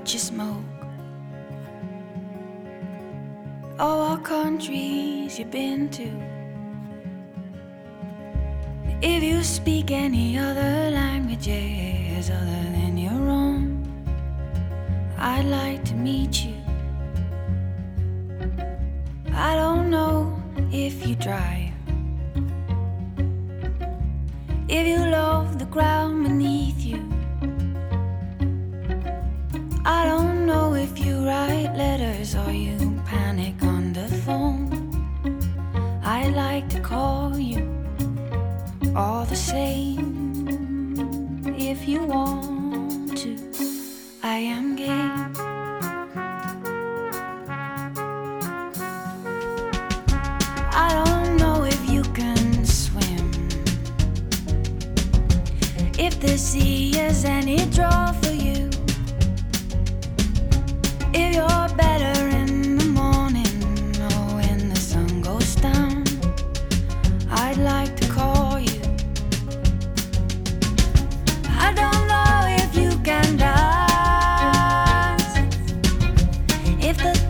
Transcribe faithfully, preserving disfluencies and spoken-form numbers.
what you smoke, or what countries you've been to. If you speak any other languages other than your own, I'd like to meet you. I don't know if you drive, if you love the ground beneath you. I don't know if you write letters or you panic on the phone. I'd like to call you all the same if you want to. I am gay. I don't know if you can swim, if the sea has any draw for you, if you're better in the morning or when the sun goes down. I'd like to call you. I don't know if you can dance, if the